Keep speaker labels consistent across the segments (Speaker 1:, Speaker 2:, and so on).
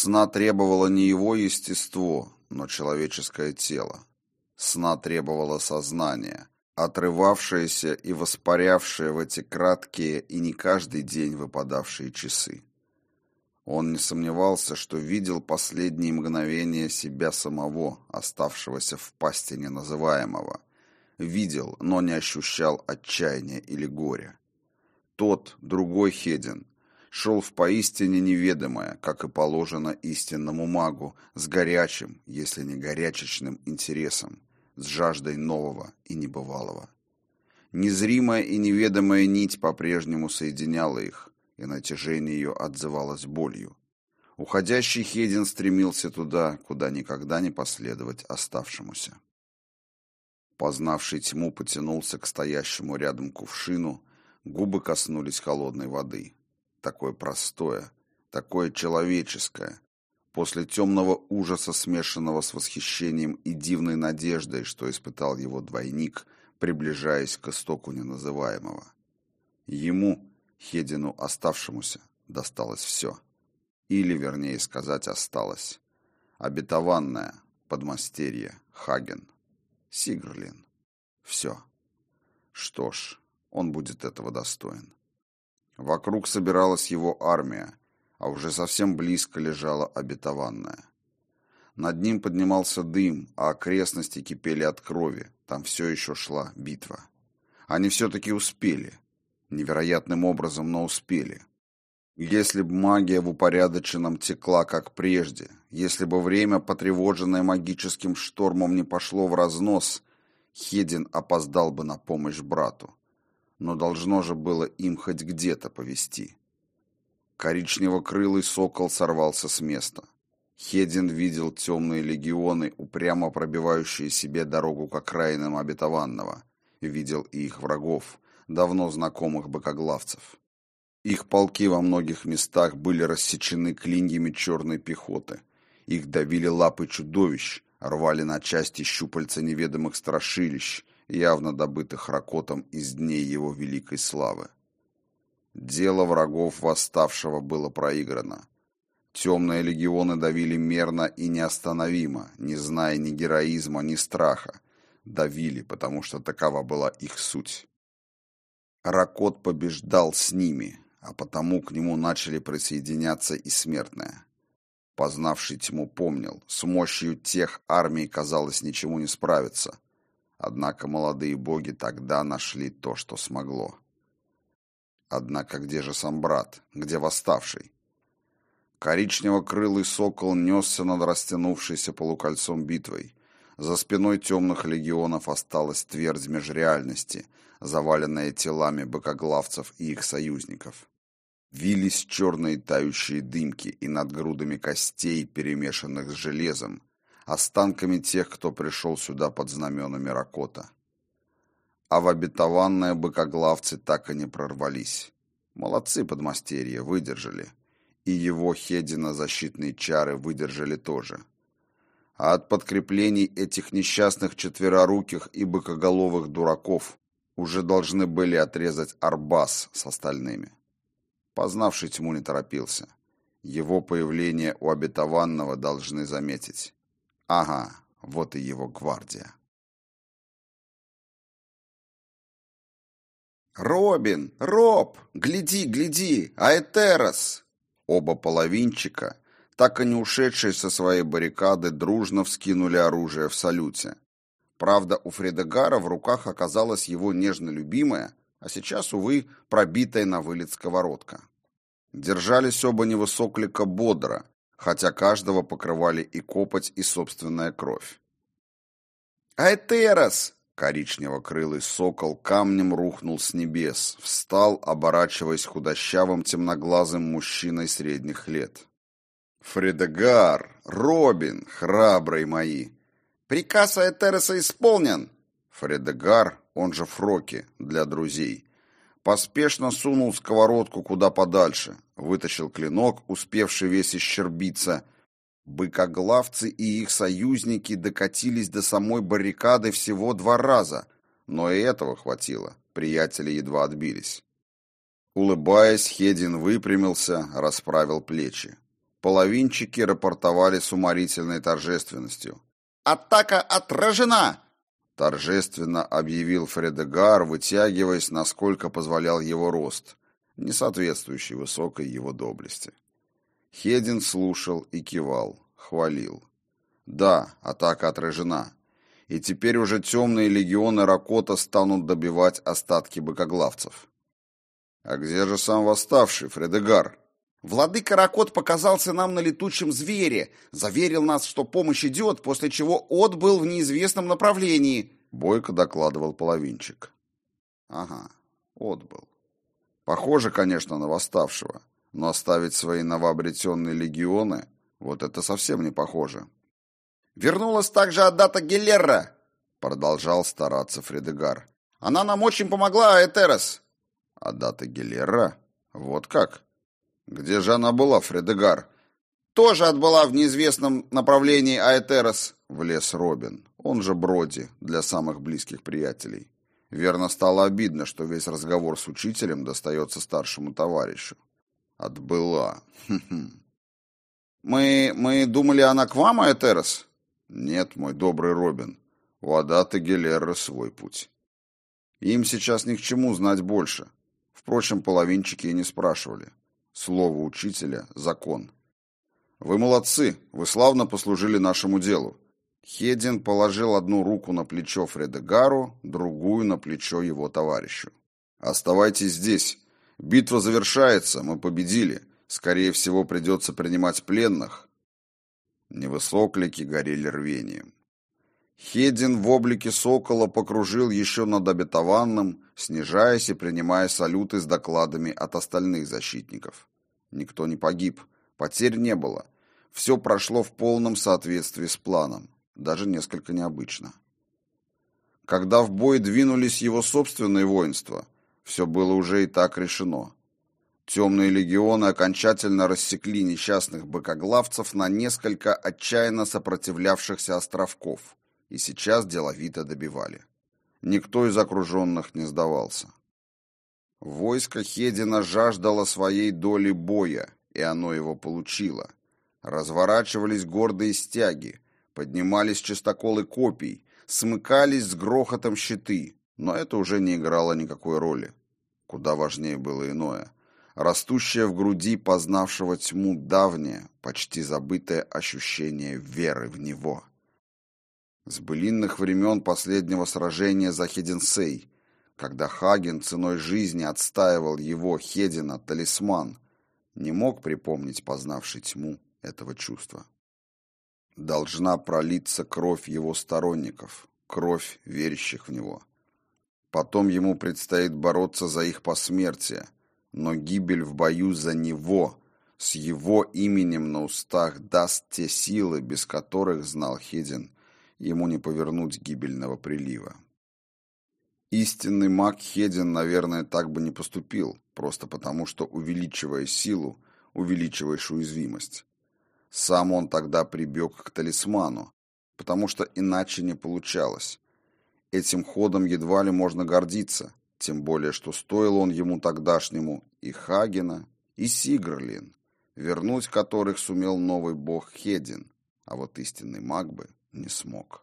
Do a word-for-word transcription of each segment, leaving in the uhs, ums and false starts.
Speaker 1: Сна требовало не его естество, но человеческое тело. Сна требовало сознание, отрывавшееся и воспарявшее в эти краткие и не каждый день выпадавшие часы. Он не сомневался, что видел последние мгновения себя самого, оставшегося в пасти неназываемого. Видел, но не ощущал отчаяния или горя. Тот, другой Хедин, шел в поистине неведомое, как и положено истинному магу, с горячим, если не горячечным интересом, с жаждой нового и небывалого. Незримая и неведомая нить по-прежнему соединяла их, и натяжение ее отзывалось болью. Уходящий Хедин стремился туда, куда никогда не последовать оставшемуся. Познавший тьму потянулся к стоящему рядом кувшину, губы коснулись холодной воды. Такое простое, такое человеческое, после темного ужаса, смешанного с восхищением и дивной надеждой, что испытал его двойник, приближаясь к истоку неназываемого. Ему, Хедину оставшемуся, досталось все. Или, вернее сказать, осталось. Обетованное, подмастерье, Хаген, Сигрлин. Все. Что ж, он будет этого достоин. Вокруг собиралась его армия, а уже совсем близко лежала обетованная. Над ним поднимался дым, а окрестности кипели от крови. Там все еще шла битва. Они все-таки успели. Невероятным образом, но успели. Если бы магия в упорядоченном текла, как прежде, если бы время, потревоженное магическим штормом, не пошло в разнос, Хедин опоздал бы на помощь брату. Но должно же было им хоть где-то повести. Коричнево-крылый сокол сорвался с места. Хедин видел темные легионы, упрямо пробивающие себе дорогу к окраинам обетованного. Видел и их врагов, давно знакомых быкоглавцев. Их полки во многих местах были рассечены клиньями черной пехоты. Их давили лапы чудовищ, рвали на части щупальца неведомых страшилищ, явно добытых Ракотом из дней его великой славы. Дело врагов восставшего было проиграно. Темные легионы давили мерно и неостановимо, не зная ни героизма, ни страха. Давили, потому что такова была их суть. Ракот побеждал с ними, а потому к нему начали присоединяться и смертные. Познавший тьму помнил, с мощью тех армий, казалось, ничему не справиться. Однако молодые боги тогда нашли то, что смогло. Однако где же сам брат? Где восставший? Коричнево-крылый сокол несся над растянувшейся полукольцом битвой. За спиной темных легионов осталась твердь межреальности, заваленная телами быкоглавцев и их союзников. Вились черные тающие дымки, и над грудами костей, перемешанных с железом, останками тех, кто пришел сюда под знаменами Ракота. А в обетованное быкоглавцы так и не прорвались. Молодцы подмастерья, выдержали. И его Хедина защитные чары выдержали тоже. А от подкреплений этих несчастных четвероруких и быкоголовых дураков уже должны были отрезать Арбас с остальными. Познавший тьму не торопился. Его появление у обетованного должны заметить. Ага, вот и его гвардия. «Робин! Роб! Гляди, гляди! Аэтерос!» Оба половинчика, так и не ушедшие со своей баррикады, дружно вскинули оружие в салюте. Правда, у Фредегара в руках оказалась его нежно любимая, а сейчас, увы, пробитая на вылет сковородка. Держались оба невысоклика бодро, хотя каждого покрывали и копоть, и собственная кровь. «Аэтерос!» Коричнево-крылый сокол камнем рухнул с небес, встал, оборачиваясь худощавым темноглазым мужчиной средних лет. «Фредегар! Робин! Храбрые мои!» «Приказ Аэтероса исполнен!» Фредегар, он же Фроки, для друзей, поспешно сунул сковородку куда подальше, вытащил клинок, успевший весь исщербиться. Быкоглавцы и их союзники докатились до самой баррикады всего два раза, но и этого хватило, приятели едва отбились. Улыбаясь, Хедин выпрямился, расправил плечи. половинчики рапортовали с уморительной торжественностью.
Speaker 2: «Атака отражена!»
Speaker 1: — торжественно объявил Фредегар, вытягиваясь, насколько позволял его рост, не соответствующий высокой его доблести. Хедин слушал и кивал, хвалил. Да, атака отражена. И теперь уже темные легионы Ракота станут добивать остатки быкоглавцев. А где же сам восставший, Фредегар?
Speaker 2: Владыка Ракот показался нам на летучем звере, заверил нас, что помощь идет, после чего отбыл в неизвестном направлении.
Speaker 1: Бойко докладывал половинчик. Ага, отбыл. Похоже, конечно, на восставшего, но оставить свои новообретенные легионы, вот это совсем не похоже.
Speaker 2: Вернулась также Аддата Гелерра,
Speaker 1: продолжал стараться Фредегар.
Speaker 2: Она нам очень помогла, Аэтерос.
Speaker 1: Аддата Гелерра? Вот как? Где же она была, Фредегар?
Speaker 2: Тоже отбыла в неизвестном направлении, Аэтерос.
Speaker 1: Влез Робин, он же Броди, для самых близких приятелей. Верно, стало обидно, что весь разговор с учителем достается старшему товарищу. Отбыла. Хм-хм.
Speaker 2: Мы, мы думали, она к вам, Аэтерос?
Speaker 1: Нет, мой добрый Робин, у Аддаты Гелерры свой путь. Им сейчас ни к чему знать больше. Впрочем, половинчики и не спрашивали. Слово учителя — закон. Вы молодцы, вы славно послужили нашему делу. Хедин положил одну руку на плечо Фредегару, другую на плечо его товарищу. Оставайтесь здесь. Битва завершается, мы победили. Скорее всего, придется принимать пленных. Невысоклики горели рвением. Хедин в облике сокола покружил еще над обетованным, снижаясь и принимая салюты с докладами от остальных защитников. Никто не погиб, потерь не было. Все прошло в полном соответствии с планом, даже несколько необычно. Когда в бой двинулись его собственные воинства, все было уже и так решено. Темные легионы окончательно рассекли несчастных быкоглавцев на несколько отчаянно сопротивлявшихся островков, и сейчас деловито добивали. Никто из окруженных не сдавался. Войско Хедина жаждало своей доли боя, и оно его получило. Разворачивались гордые стяги, поднимались частоколы копий, смыкались с грохотом щиты, но это уже не играло никакой роли. Куда важнее было иное. Растущее в груди познавшего тьму давнее, почти забытое ощущение веры в него. С былинных времен последнего сражения за Хединсей, когда Хаген ценой жизни отстаивал его, Хедина, талисман, не мог припомнить познавший тьму этого чувства. Должна пролиться кровь его сторонников, кровь верящих в него. Потом ему предстоит бороться за их посмертие, но гибель в бою за него, с его именем на устах, даст те силы, без которых, знал Хедин, ему не повернуть гибельного прилива. Истинный маг Хедин, наверное, так бы не поступил, просто потому, что, увеличивая силу, увеличиваешь уязвимость. Сам он тогда прибег к талисману, потому что иначе не получалось. Этим ходом едва ли можно гордиться, тем более, что стоил он ему тогдашнему и Хагена, и Сигрлин, вернуть которых сумел новый бог Хедин, а вот истинный маг бы не смог.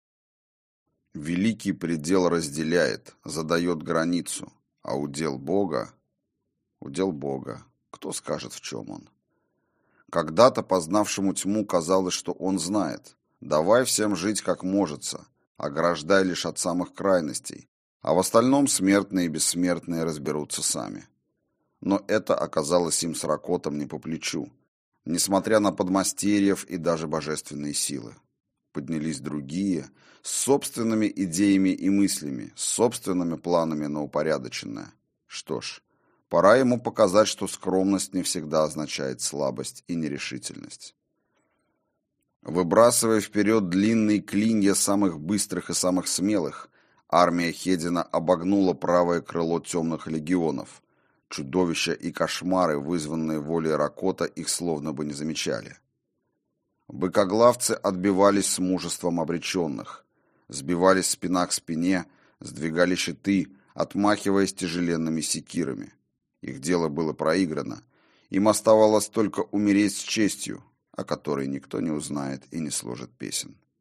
Speaker 1: Великий предел разделяет, задает границу, а удел Бога... Удел Бога, кто скажет, в чем он? Когда-то познавшему тьму казалось, что он знает. Давай всем жить как можется, ограждай лишь от самых крайностей, а в остальном смертные и бессмертные разберутся сами. Но это оказалось им с Ракотом не по плечу, несмотря на подмастерьев и даже божественные силы. Поднялись другие, с собственными идеями и мыслями, с собственными планами на упорядоченное. Что ж, пора ему показать, что скромность не всегда означает слабость и нерешительность. Выбрасывая вперед длинные клинья самых быстрых и самых смелых, армия Хедина обогнула правое крыло темных легионов. Чудовища и кошмары, вызванные волей Ракота, их словно бы не замечали. Быкоглавцы отбивались с мужеством обреченных, сбивались спина к спине, сдвигали щиты, отмахиваясь тяжеленными секирами. Их дело было проиграно, Им оставалось только умереть с честью, о которой никто не узнает и не сложит песен.